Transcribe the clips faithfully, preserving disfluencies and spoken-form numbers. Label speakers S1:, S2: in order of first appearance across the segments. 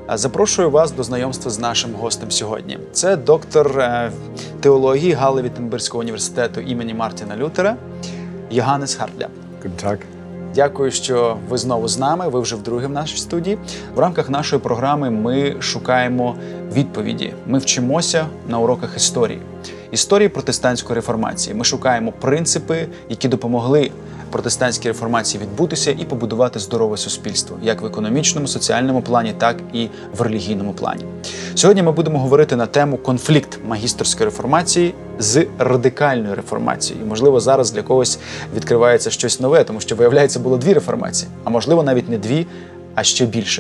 S1: Запрошую вас до знайомства з нашим гостем сьогодні. Це доктор теології Галло-Віттенберзького університету імені Мартіна Лютера Йоганнес Хартля.
S2: Guten Tag.
S1: Дякую, що ви знову з нами, ви вже вдруге в нашій студії. В рамках нашої програми ми шукаємо відповіді. Ми вчимося на уроках історії. Історії протестантської реформації. Ми шукаємо принципи, які допомогли протестантській реформації відбутися і побудувати здорове суспільство, як в економічному, соціальному плані, так і в релігійному плані. Сьогодні ми будемо говорити на тему конфлікт магістерської реформації з радикальною реформацією. І, можливо, зараз для когось відкривається щось нове, тому що, виявляється, було дві реформації, а можливо, навіть не дві, а ще більше.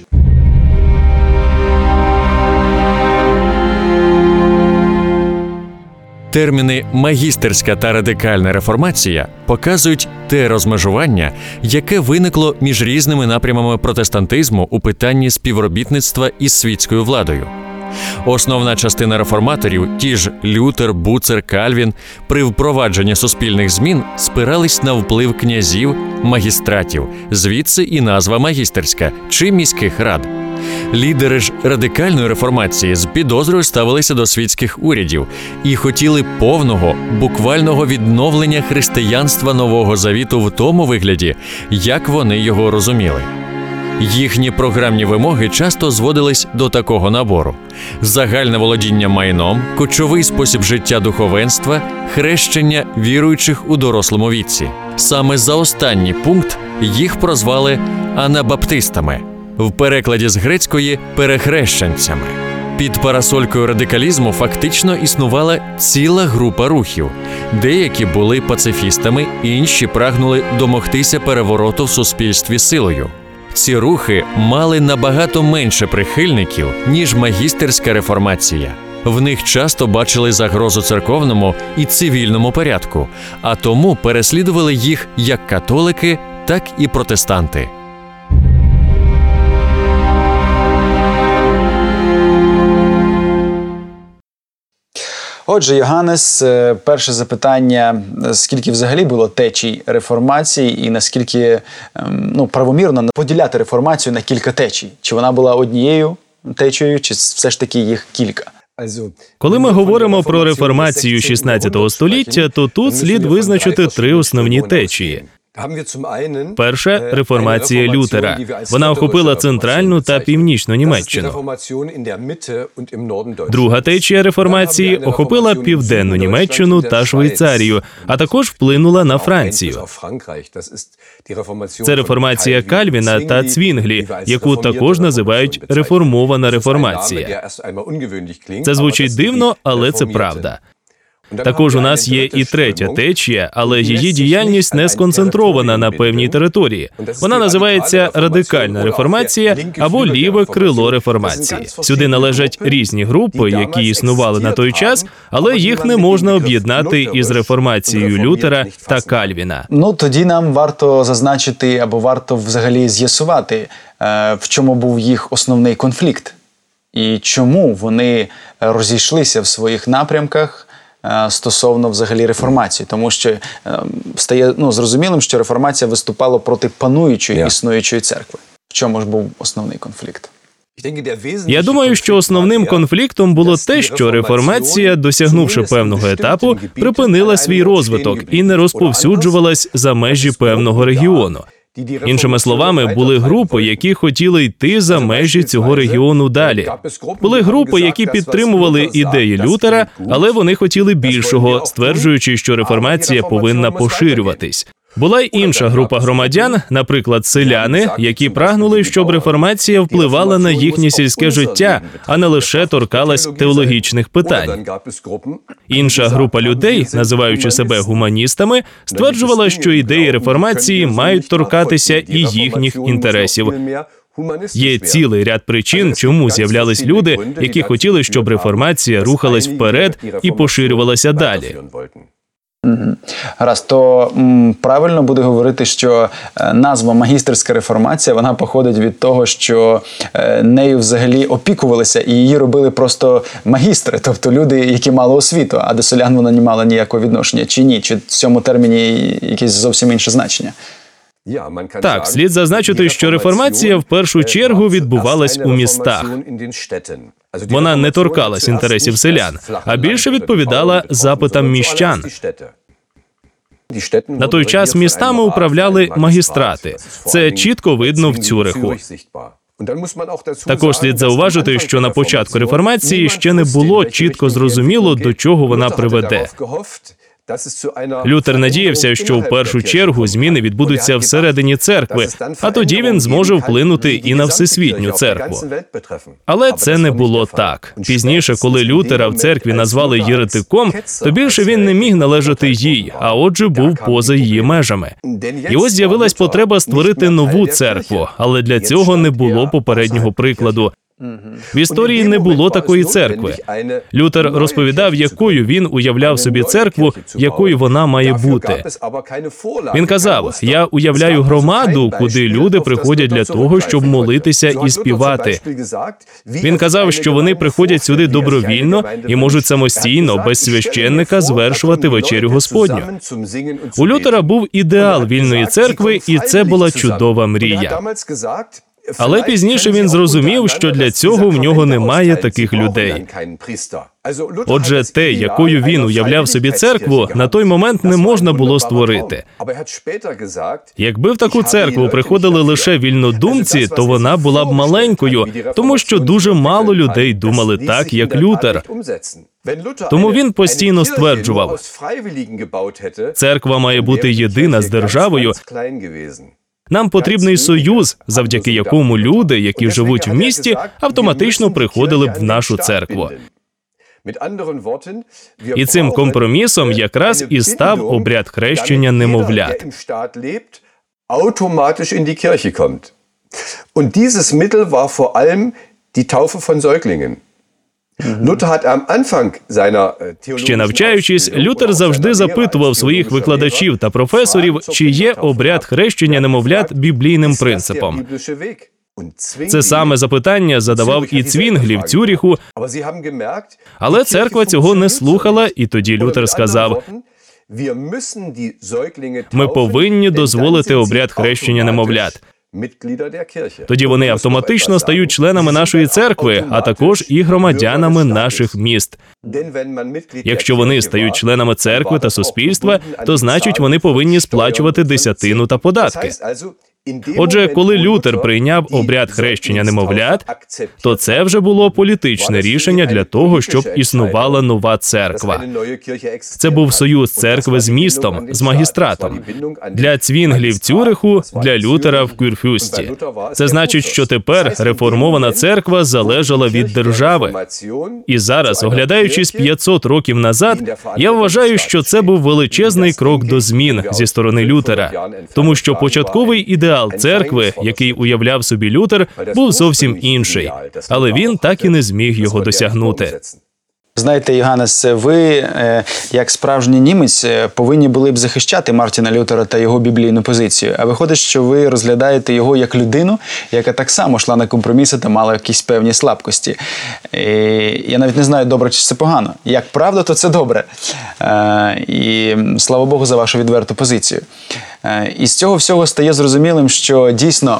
S3: Терміни «магістерська» та «радикальна реформація» показують те розмежування, яке виникло між різними напрямами протестантизму у питанні співробітництва із світською владою. Основна частина реформаторів, ті ж Лютер, Буцер, Кальвін, при впровадженні суспільних змін спирались на вплив князів, магістратів, звідси і назва «магістерська» чи «міських рад». Лідери ж радикальної реформації з підозрою ставилися до світських урядів і хотіли повного, буквального відновлення християнства Нового Завіту в тому вигляді, як вони його розуміли. Їхні програмні вимоги часто зводились до такого набору: загальне володіння майном, кочовий спосіб життя духовенства, хрещення віруючих у дорослому віці. Саме за останній пункт їх прозвали анабаптистами, в перекладі з грецької «перехрещенцями». Під парасолькою радикалізму фактично існувала ціла група рухів. Деякі були пацифістами, інші прагнули домогтися перевороту в суспільстві силою. Ці рухи мали набагато менше прихильників, ніж магістерська реформація. В них часто бачили загрозу церковному і цивільному порядку, а тому переслідували їх як католики, так і протестанти.
S1: Отже, Йоганнес, перше запитання: скільки взагалі було течій реформації і наскільки ну, правомірно поділяти реформацію на кілька течій? Чи вона була однією течією, чи все ж таки їх кілька?
S4: Коли ми говоримо про реформацію шістнадцятого століття, то тут слід визначити три основні течії. Перша – реформація Лютера. Вона охопила центральну та північну Німеччину. Друга течія реформації охопила південну Німеччину та Швейцарію, а також вплинула на Францію. Це реформація Кальвіна та Цвінглі, яку також називають реформована реформація. Це звучить дивно, але це правда. Також у нас є і третя течія, але її діяльність не сконцентрована на певній території. Вона називається радикальна реформація або ліве крило реформації. Сюди належать різні групи, які існували на той час, але їх не можна об'єднати із реформацією Лютера та Кальвіна.
S1: Ну, тоді нам варто зазначити, або варто взагалі з'ясувати, в чому був їх основний конфлікт. І чому вони розійшлися в своїх напрямках стосовно взагалі реформації, тому що е, стає ну, зрозумілим, що реформація виступала проти пануючої, yeah. існуючої церкви. В чому ж був основний конфлікт?
S4: Я думаю, що основним конфліктом було те, що реформація, досягнувши певного етапу, припинила свій розвиток і не розповсюджувалась за межі певного регіону. Іншими словами, були групи, які хотіли йти за межі цього регіону далі. Були групи, які підтримували ідеї Лютера, але вони хотіли більшого, стверджуючи, що реформація повинна поширюватись. Була й інша група громадян, наприклад, селяни, які прагнули, щоб реформація впливала на їхнє сільське життя, а не лише торкалась теологічних питань. Інша група людей, називаючи себе гуманістами, стверджувала, що ідеї реформації мають торкатися і їхніх інтересів. Є цілий ряд причин, чому з'являлись люди, які хотіли, щоб реформація рухалась вперед і поширювалася далі.
S1: Гаразд, то м, правильно буде говорити, що е, назва «магістерська реформація», вона походить від того, що е, нею взагалі опікувалися і її робили просто магістри, тобто люди, які мали освіту, а до селян вона не мала ніякого відношення. Чи ні? Чи в цьому терміні якесь зовсім інше значення?
S4: Так, слід зазначити, що реформація в першу чергу відбувалась у містах. Вона не торкалась інтересів селян, а більше відповідала запитам міщан. На той час містами управляли магістрати. Це чітко видно в Цюриху. Також слід зауважити, що на початку реформації ще не було чітко зрозуміло, до чого вона приведе. Лютер надіявся, що в першу чергу зміни відбудуться всередині церкви, а тоді він зможе вплинути і на всесвітню церкву. Але це не було так. Пізніше, коли Лютера в церкві назвали єретиком, то більше він не міг належати їй, а отже був поза її межами. І ось з'явилась потреба створити нову церкву, але для цього не було попереднього прикладу. В історії не було такої церкви. Лютер розповідав, якою він уявляв собі церкву, якою вона має бути. Він казав, я уявляю громаду, куди люди приходять для того, щоб молитися і співати. Він казав, що вони приходять сюди добровільно і можуть самостійно, без священника, звершувати вечерю Господню. У Лютера був ідеал вільної церкви, і це була чудова мрія. Але пізніше він зрозумів, що для цього в нього немає таких людей. Отже, те, якою він уявляв собі церкву, на той момент не можна було створити. Якби в таку церкву приходили лише вільнодумці, то вона була б маленькою, тому що дуже мало людей думали так, як Лютер. Тому він постійно стверджував, церква має бути єдина з державою. Нам потрібний союз, завдяки якому люди, які живуть в місті, автоматично приходили б в нашу церкву. І цим компромісом якраз і став обряд хрещення немовлят. Ще навчаючись, Лютер завжди запитував своїх викладачів та професорів, чи є обряд хрещення немовлят біблійним принципом. Це саме запитання задавав і Цвінглі в Цюріху, але церква цього не слухала, і тоді Лютер сказав, ми повинні дозволити обряд хрещення немовлят. Тоді вони автоматично стають членами нашої церкви, а також і громадянами наших міст. Якщо вони стають членами церкви та суспільства, то значить вони повинні сплачувати десятину та податки. Отже, коли Лютер прийняв обряд хрещення немовлят, то це вже було політичне рішення для того, щоб існувала нова церква. Це був союз церкви з містом, з магістратом. Для Цвінглі в Цюриху, для Лютера в Кюрфюсті. Це значить, що тепер реформована церква залежала від держави. І зараз, оглядаючись п'ятсот років назад, я вважаю, що це був величезний крок до змін зі сторони Лютера. Тому що початковий ідеал церкви, який уявляв собі Лютер, був зовсім інший. Але він так і не зміг його досягнути.
S1: Знаєте, Йоганнес, ви, як справжній німець, повинні були б захищати Мартіна Лютера та його біблійну позицію. А виходить, що ви розглядаєте його як людину, яка так само йшла на компроміси та мала якісь певні слабкості. І я навіть не знаю, добре чи це погано. Як правда, то це добре. І слава Богу за вашу відверту позицію. І з цього всього стає зрозумілим, що дійсно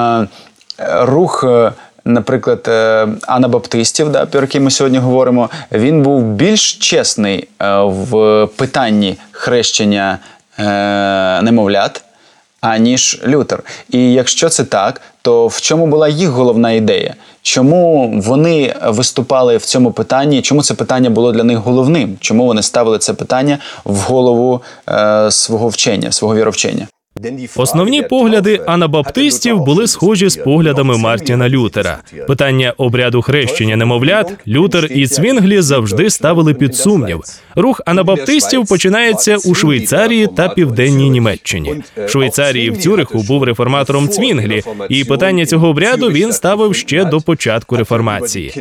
S1: рух, наприклад, анабаптистів, да, про який ми сьогодні говоримо, він був більш чесний в питанні хрещення немовлят, аніж Лютер. І якщо це так, то в чому була їх головна ідея? Чому вони виступали в цьому питанні? Чому це питання було для них головним? Чому вони ставили це питання в голову е, свого вчення, свого віровчення?
S4: Основні погляди анабаптистів були схожі з поглядами Мартіна Лютера. Питання обряду хрещення немовлят Лютер і Цвінглі завжди ставили під сумнів. Рух анабаптистів починається у Швейцарії та Південній Німеччині. В Швейцарії в Цюриху був реформатором Цвінглі, і питання цього обряду він ставив ще до початку реформації.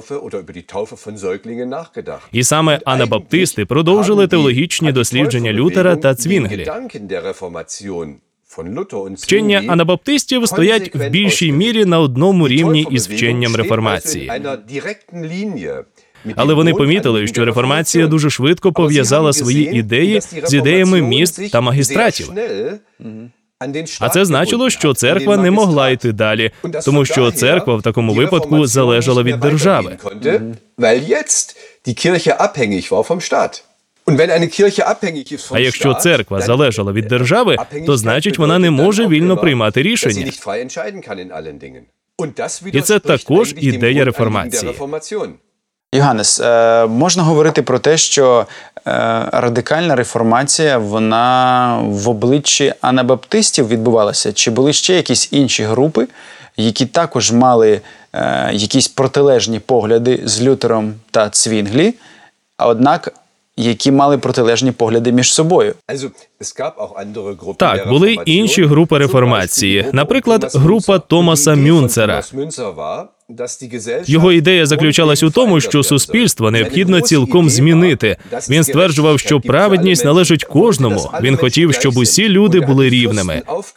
S4: І саме анабаптисти продовжили теологічні дослідження Лютера та Цвінглі. Вчення анабаптистів стоять в більшій мірі на одному рівні із вченням реформації. Але вони помітили, що реформація дуже швидко пов'язала свої ідеї з ідеями міст та магістратів. А це значило, що церква не могла йти далі, тому що церква в такому випадку залежала від держави. А якщо церква залежала від держави, то значить вона не може вільно приймати рішення. І це також ідея реформації.
S1: Йоганнес, е, можна говорити про те, що е, радикальна реформація, вона в обличчі анабаптистів відбувалася? Чи були ще якісь інші групи, які також мали е, якісь протилежні погляди з Лютером та Цвінглі, а однак які мали протилежні погляди між собою?
S4: Так, були інші групи реформації. Наприклад, група Томаса Мюнцера. Його ідея заключалась у тому, що суспільство необхідно цілком змінити. Він стверджував, що праведність належить кожному. Він хотів, щоб усі люди були рівними.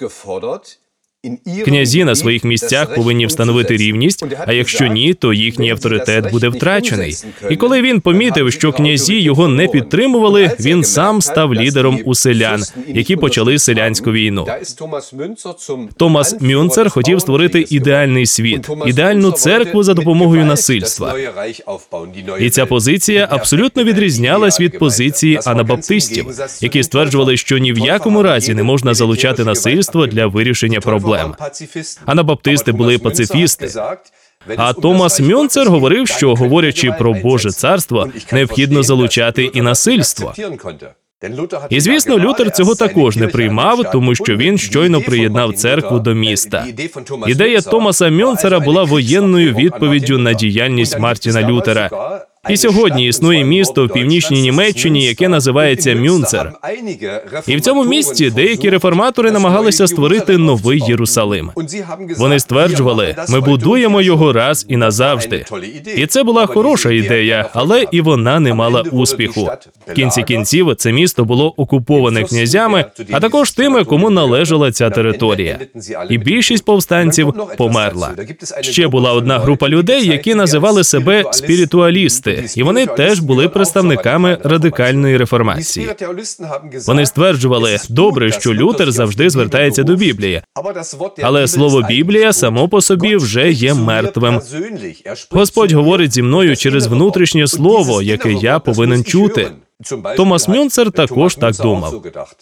S4: Князі на своїх місцях повинні встановити рівність, а якщо ні, то їхній авторитет буде втрачений. І коли він помітив, що князі його не підтримували, він сам став лідером у селян, які почали селянську війну. Томас Мюнцер хотів створити ідеальний світ, ідеальну церкву за допомогою насильства. І ця позиція абсолютно відрізнялась від позиції анабаптистів, які стверджували, що ні в якому разі не можна залучати насильство для вирішення проблем. Анабаптисти були пацифісти. А Томас Мюнцер говорив, що, говорячи про Боже царство, необхідно залучати і насильство. І, звісно, Лютер цього також не приймав, тому що він щойно приєднав церкву до міста. Ідея Томаса Мюнцера була воєнною відповіддю на діяльність Мартіна Лютера. І сьогодні існує місто в північній Німеччині, яке називається Мюнцер. І в цьому місті деякі реформатори намагалися створити новий Єрусалим. Вони стверджували, ми будуємо його раз і назавжди. І це була хороша ідея, але і вона не мала успіху. В кінці кінців це місто було окуповане князями, а також тими, кому належала ця територія. І більшість повстанців померла. Ще була одна група людей, які називали себе спіритуалісти. І вони теж були представниками радикальної реформації. Вони стверджували, добре, що Лютер завжди звертається до Біблії, але слово «Біблія» само по собі вже є мертвим. Господь говорить зі мною через внутрішнє слово, яке я повинен чути. Томас Мюнцер також так думав.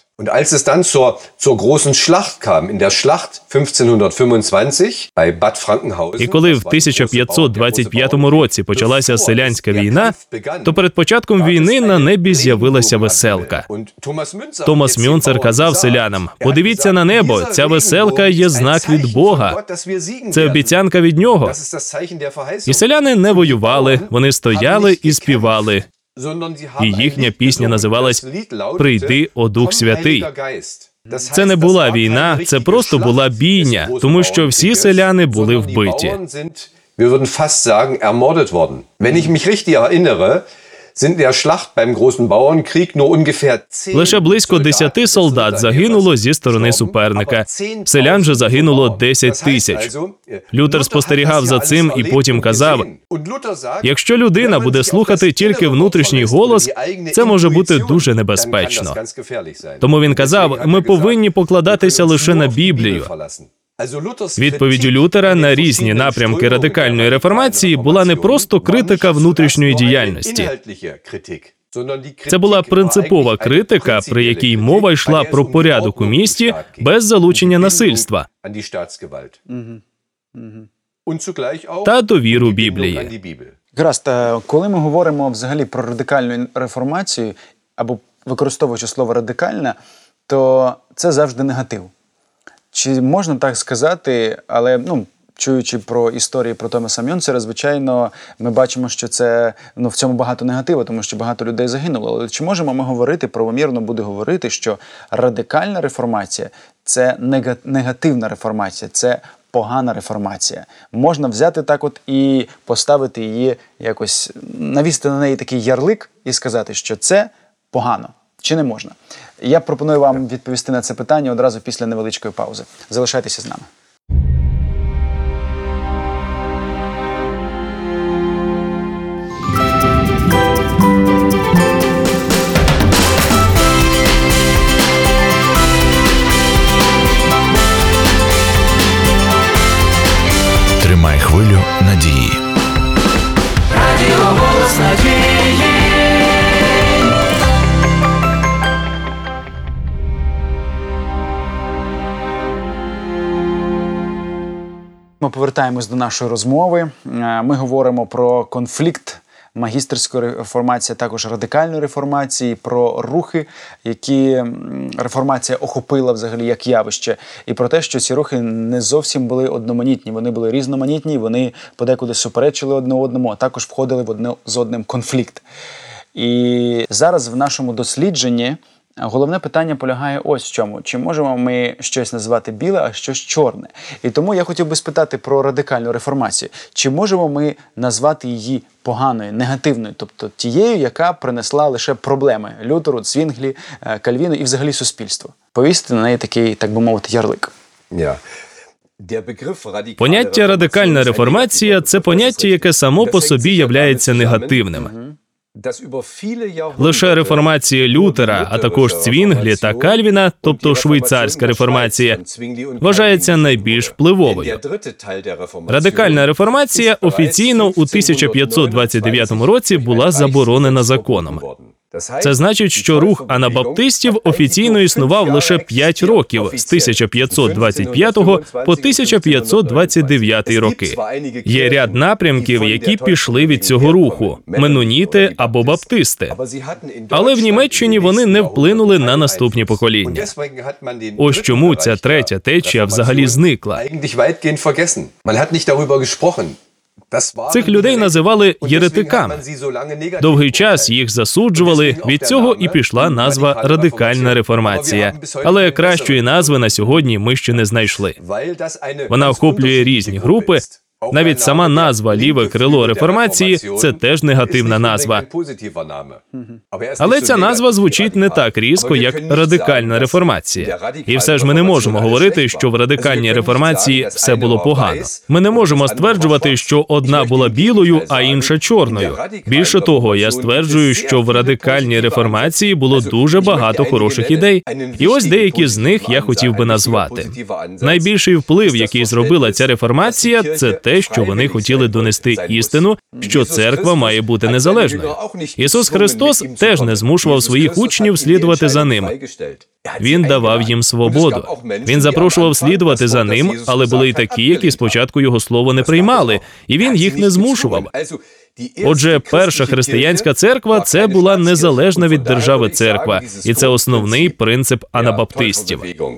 S4: І коли в тисяча п'ятсот двадцять п'ятому році почалася селянська війна, то перед початком війни на небі з'явилася веселка. Томас Мюнцер казав селянам, подивіться на небо, ця веселка є знак від Бога. Це обіцянка від нього. І селяни не воювали, вони стояли і співали. І їхня пісня називалась «Прийди, о Дух Святий». Це не була війна, це просто була бійня, тому що всі селяни були вбиті. Лише близько десяти солдат загинуло зі сторони суперника. Селян же загинуло десять тисяч. Лютер спостерігав за цим і потім казав, якщо людина буде слухати тільки внутрішній голос, це може бути дуже небезпечно. Тому він казав, ми повинні покладатися лише на Біблію. Відповіддю Лютера на різні напрямки радикальної реформації була не просто критика внутрішньої діяльності. Це була принципова критика, при якій мова йшла про порядок у місті без залучення насильства та довіру Біблії.
S1: Гаразд, коли ми говоримо взагалі про радикальну реформацію, або використовуючи слово «радикальна», то це завжди негатив. Чи можна так сказати, але, ну, чуючи про історії про Томаса Мюнцера, звичайно, ми бачимо, що це, ну, в цьому багато негативу, тому що багато людей загинуло. Але чи можемо ми говорити, правомірно буде говорити, що радикальна реформація – це негативна реформація, це погана реформація? Можна взяти так от і поставити її якось, навісти на неї такий ярлик і сказати, що це погано. Чи не можна? Я пропоную вам відповісти на це питання одразу після невеличкої паузи. Залишайтеся з нами. повертаємось до нашої розмови. Ми говоримо про конфлікт магістерської реформації, також радикальної реформації, про рухи, які реформація охопила взагалі як явище, і про те, що ці рухи не зовсім були одноманітні, вони були різноманітні, вони подекуди суперечили одне одному, а також входили в одне з одним конфлікт. І зараз в нашому дослідженні головне питання полягає ось в чому. Чи можемо ми щось назвати біле, а щось чорне? І тому я хотів би спитати про радикальну реформацію. Чи можемо ми назвати її поганою, негативною, тобто тією, яка принесла лише проблеми Лютеру, Цвінглі, Кальвіну і взагалі суспільству? Повісити на неї такий, так би мовити, ярлик.
S2: Yeah.
S4: Поняття «радикальна реформація» – це поняття, яке само по собі являється негативним. Лише реформація Лютера, а також Цвінглі та Кальвіна, тобто швейцарська реформація, вважається найбільш впливовою. Радикальна реформація офіційно у тисяча п'ятсот двадцять дев'ятому році була заборонена законом. Це значить, що рух анабаптистів офіційно існував лише п'ять років з тисяча п'ятсот двадцять п'ятого по тисяча п'ятсот двадцять дев'ятий роки. Є ряд напрямків, які пішли від цього руху – меноніти або баптисти. Але в Німеччині вони не вплинули на наступні покоління. Ось чому ця третя течія взагалі зникла. Цих людей називали єретиками. Довгий час їх засуджували, від цього і пішла назва «радикальна реформація». Але кращої назви на сьогодні ми ще не знайшли. Вона охоплює різні групи. Навіть сама назва «ліве крило реформації» – це теж негативна назва. Але ця назва звучить не так різко, як «радикальна реформація». І все ж ми не можемо говорити, що в радикальній реформації все було погано. Ми не можемо стверджувати, що одна була білою, а інша чорною. Більше того, я стверджую, що в радикальній реформації було дуже багато хороших ідей. І ось деякі з них я хотів би назвати. Найбільший вплив, який зробила ця реформація, це те, що вони хотіли донести істину, що церква має бути незалежною. Ісус Христос теж не змушував своїх учнів слідувати за ним. Він давав їм свободу. Він запрошував слідувати за ним, але були й такі, які спочатку його слово не приймали, і він їх не змушував. Отже, перша християнська церква – це була незалежна від держави церква, і це основний принцип анабаптистів.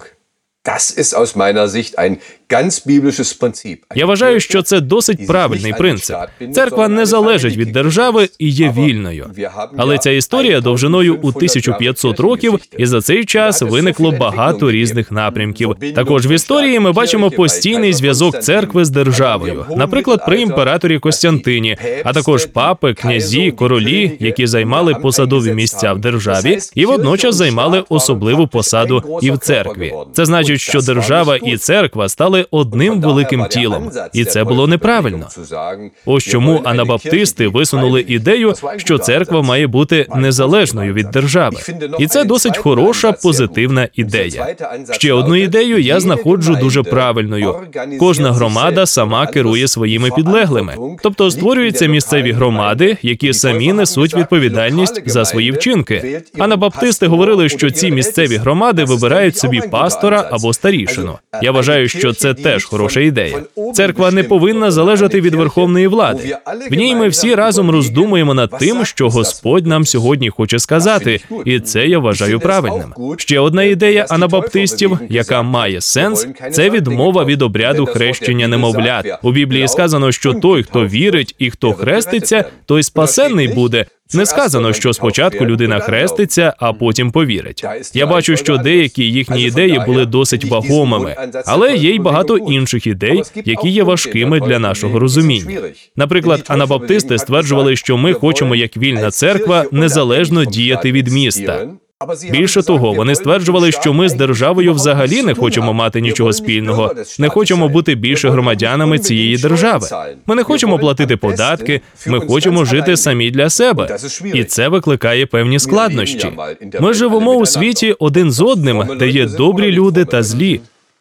S4: Я вважаю, що це досить правильний принцип. Церква не залежить від держави і є вільною. Але ця історія довжиною у тисячу п'ятсот років, і за цей час виникло багато різних напрямків. Також в історії ми бачимо постійний зв'язок церкви з державою. Наприклад, при імператорі Костянтині, а також папи, князі, королі, які займали посадові місця в державі і водночас займали особливу посаду і в церкві. Це значить, що держава і церква стали одним великим тілом. І це було неправильно. Ось чому анабаптисти висунули ідею, що церква має бути незалежною від держави. І це досить хороша, позитивна ідея. Ще одну ідею я знаходжу дуже правильною. Кожна громада сама керує своїми підлеглими. Тобто створюються місцеві громади, які самі несуть відповідальність за свої вчинки. Анабаптисти говорили, що ці місцеві громади вибирають собі пастора або старішину. Я вважаю, що це теж хороша ідея. Церква не повинна залежати від верховної влади. В ній ми всі разом роздумуємо над тим, що Господь нам сьогодні хоче сказати, і це я вважаю правильним. Ще одна ідея анабаптистів, яка має сенс, це відмова від обряду хрещення немовлят. У Біблії сказано, що той, хто вірить і хто хреститься, той спасенний буде. Не сказано, що спочатку людина хреститься, а потім повірить. Я бачу, що деякі їхні ідеї були досить вагомими, але є й багато інших ідей, які є важкими для нашого розуміння. Наприклад, анабаптисти стверджували, що ми хочемо, як вільна церква, незалежно діяти від міста. Більше того, вони стверджували, що ми з державою взагалі не хочемо мати нічого спільного, не хочемо бути більше громадянами цієї держави. Ми не хочемо платити податки, ми хочемо жити самі для себе. І це викликає певні складнощі. Ми живемо у світі один з одним, де є добрі люди та злі.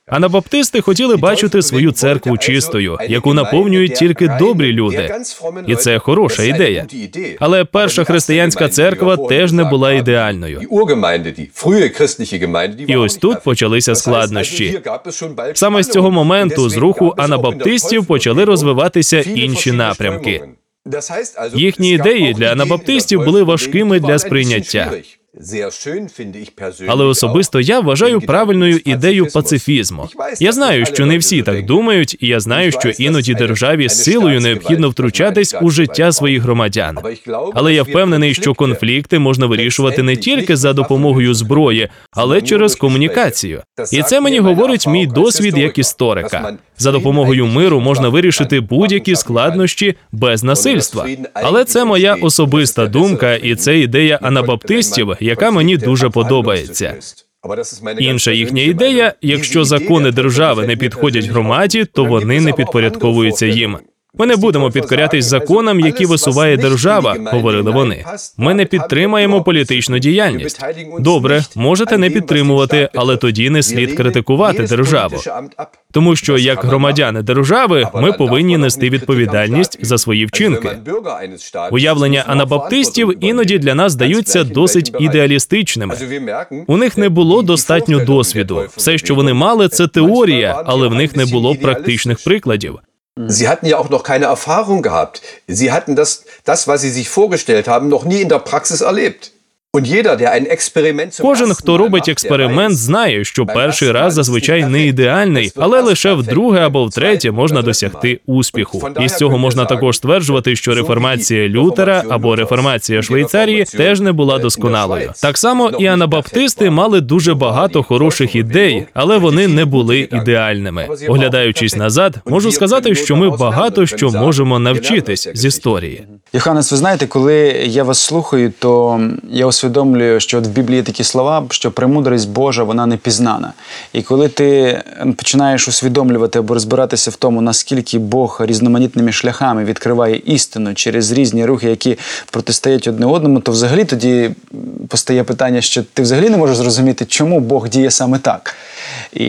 S4: Анабаптисти хотіли бачити свою церкву чистою, яку наповнюють тільки добрі люди. І це хороша ідея. Але перша християнська церква теж не була ідеальною. І ось тут почалися складнощі. Саме з цього моменту з руху анабаптистів почали розвиватися інші напрямки. Їхні ідеї для анабаптистів були важкими для сприйняття. Але особисто я вважаю правильною ідею пацифізму. Я знаю, що не всі так думають, і я знаю, що іноді державі силою необхідно втручатись у життя своїх громадян. Але я впевнений, що конфлікти можна вирішувати не тільки за допомогою зброї, але через комунікацію. І це мені говорить мій досвід як історика. За допомогою миру можна вирішити будь-які складнощі без насильства. Але це моя особиста думка, і це ідея анабаптистів, яка мені дуже подобається. Інша їхня ідея – якщо закони держави не підходять громаді, то вони не підпорядковуються їм. Ми не будемо підкорятись законам, які висуває держава, говорили вони. Ми не підтримаємо політичну діяльність. Добре, можете не підтримувати, але тоді не слід критикувати державу. Тому що, як громадяни держави, ми повинні нести відповідальність за свої вчинки. Уявлення анабаптистів іноді для нас здаються досить ідеалістичними. У них не було достатньо досвіду. Все, що вони мали, це теорія, але в них не було практичних прикладів.
S2: Sie hatten ja auch noch keine Erfahrung gehabt. Sie hatten das, das, was sie sich vorgestellt haben, noch nie in der Praxis erlebt.
S4: Кожен, хто робить експеримент, знає, що перший раз зазвичай не ідеальний, але лише вдруге або втретє можна досягти успіху. І з цього можна також стверджувати, що реформація Лютера або реформація Швейцарії теж не була досконалою. Так само і анабаптисти мали дуже багато хороших ідей, але вони не були ідеальними. Оглядаючись назад, можу сказати, що ми багато що можемо навчитись з історії.
S1: Йоханнес, ви знаєте, коли я вас слухаю, то я усвідомлюю, що от в Біблії такі слова, що премудрість Божа, вона не пізнана. І коли ти починаєш усвідомлювати або розбиратися в тому, наскільки Бог різноманітними шляхами відкриває істину через різні рухи, які протистоять одне одному, то взагалі тоді постає питання, що ти взагалі не можеш зрозуміти, чому Бог діє саме так. І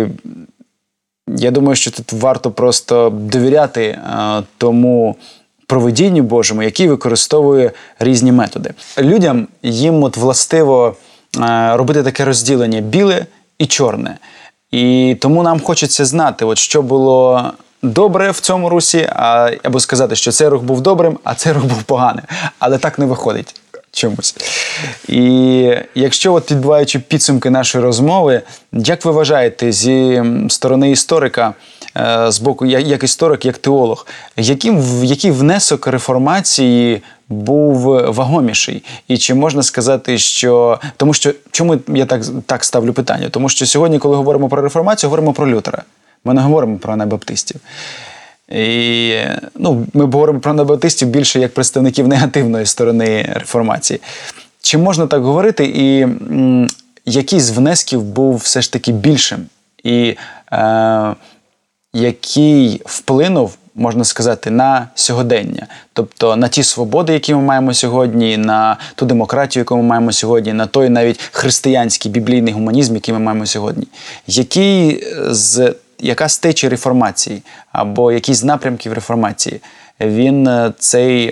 S1: я думаю, що тут варто просто довіряти а, тому провидінню Божому, який використовує різні методи. Людям, їм от властиво е, робити таке розділення біле і чорне. І тому нам хочеться знати, от що було добре в цьому русі, а, або сказати, що цей рух був добрим, а цей рух був поганим. Але так не виходить чомусь. І якщо, от підбиваючи підсумки нашої розмови, як ви вважаєте, зі сторони історика, з боку, як історик, як теолог, яким, який внесок реформації був вагоміший? І чи можна сказати, що... Тому що, чому я так, так ставлю питання? Тому що сьогодні, коли говоримо про реформацію, говоримо про Лютера. Ми не говоримо про анабаптистів. І, ну, ми говоримо про анабаптистів більше як представників негативної сторони реформації. Чи можна так говорити? І м, який з внесків був все ж таки більшим? І е, який вплинув, можна сказати, на сьогодення? Тобто на ті свободи, які ми маємо сьогодні, на ту демократію, яку ми маємо сьогодні, на той навіть християнський біблійний гуманізм, який ми маємо сьогодні. Який з, яка з течії реформації або який з напрямків реформації, він цей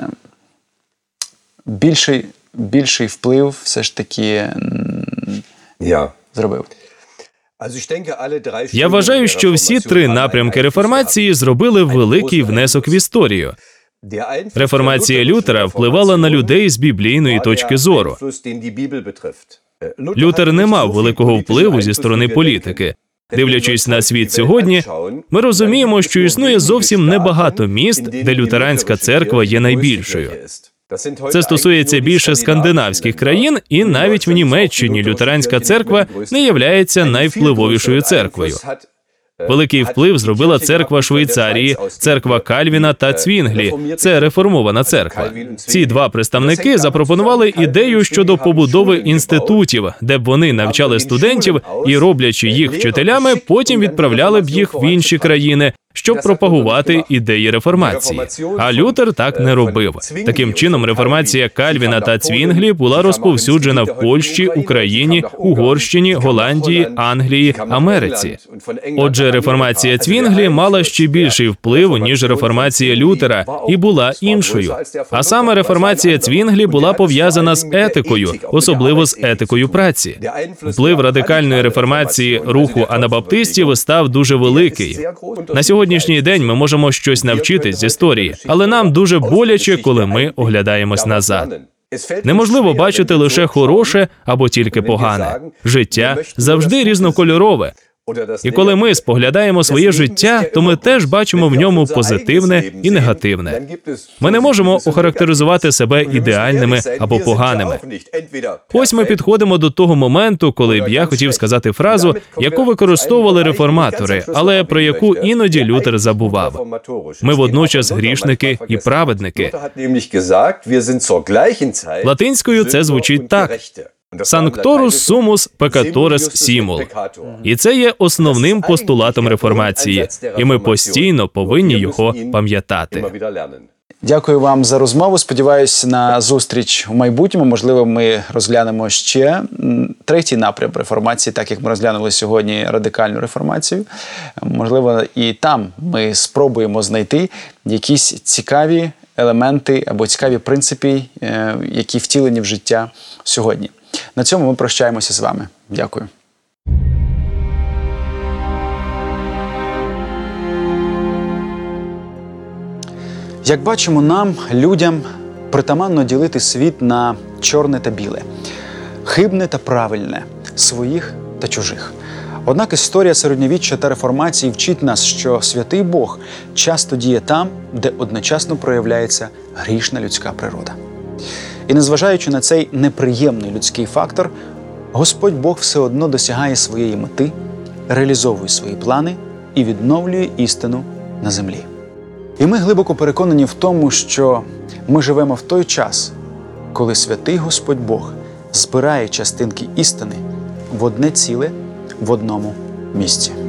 S1: більший, більший вплив все ж таки yeah. зробив?
S4: Я вважаю, що всі три напрямки реформації зробили великий внесок в історію. Реформація Лютера впливала на людей з біблійної точки зору. Лютер не мав великого впливу зі сторони політики. Дивлячись на світ сьогодні, ми розуміємо, що існує зовсім небагато міст, де лютеранська церква є найбільшою. Це стосується більше скандинавських країн, і навіть в Німеччині лютеранська церква не являється найвпливовішою церквою. Великий вплив зробила церква Швейцарії, церква Кальвіна та Цвінглі. Це реформована церква. Ці два представники запропонували ідею щодо побудови інститутів, де б вони навчали студентів і, роблячи їх вчителями, потім відправляли б їх в інші країни, щоб пропагувати ідеї реформації. А Лютер так не робив. Таким чином, реформація Кальвіна та Цвінглі була розповсюджена в Польщі, Україні, Угорщині, Голландії, Англії, Америці. Отже, реформація Цвінглі мала ще більший вплив, ніж реформація Лютера, і була іншою. А саме реформація Цвінглі була пов'язана з етикою, особливо з етикою праці. Вплив радикальної реформації руху анабаптистів став дуже великий. На сьогоднішній день ми можемо щось навчитись з історії, але нам дуже боляче, коли ми оглядаємось назад. Неможливо бачити лише хороше або тільки погане. Життя завжди різнокольорове. І коли ми споглядаємо своє життя, то ми теж бачимо в ньому позитивне і негативне. Ми не можемо охарактеризувати себе ідеальними або поганими. Ось ми підходимо до того моменту, коли б я хотів сказати фразу, яку використовували реформатори, але про яку іноді Лютер забував. Ми водночас грішники і праведники. Латинською це звучить так. «Sanctorus sumus peccatoris simul». І це є основним постулатом реформації, і ми постійно повинні його пам'ятати.
S1: Дякую вам за розмову. Сподіваюся на зустріч у майбутньому. Можливо, ми розглянемо ще третій напрям реформації, так як ми розглянули сьогодні радикальну реформацію. Можливо, і там ми спробуємо знайти якісь цікаві елементи або цікаві принципи, які втілені в життя сьогодні. На цьому ми прощаємося з вами. Дякую. Як бачимо, нам, людям, притаманно ділити світ на чорне та біле, хибне та правильне, своїх та чужих. Однак історія середньовіччя та реформації вчить нас, що святий Бог часто діє там, де одночасно проявляється грішна людська природа. І незважаючи на цей неприємний людський фактор, Господь Бог все одно досягає своєї мети, реалізовує свої плани і відновлює істину на землі. І ми глибоко переконані в тому, що ми живемо в той час, коли святий Господь Бог збирає частинки істини в одне ціле в одному місці.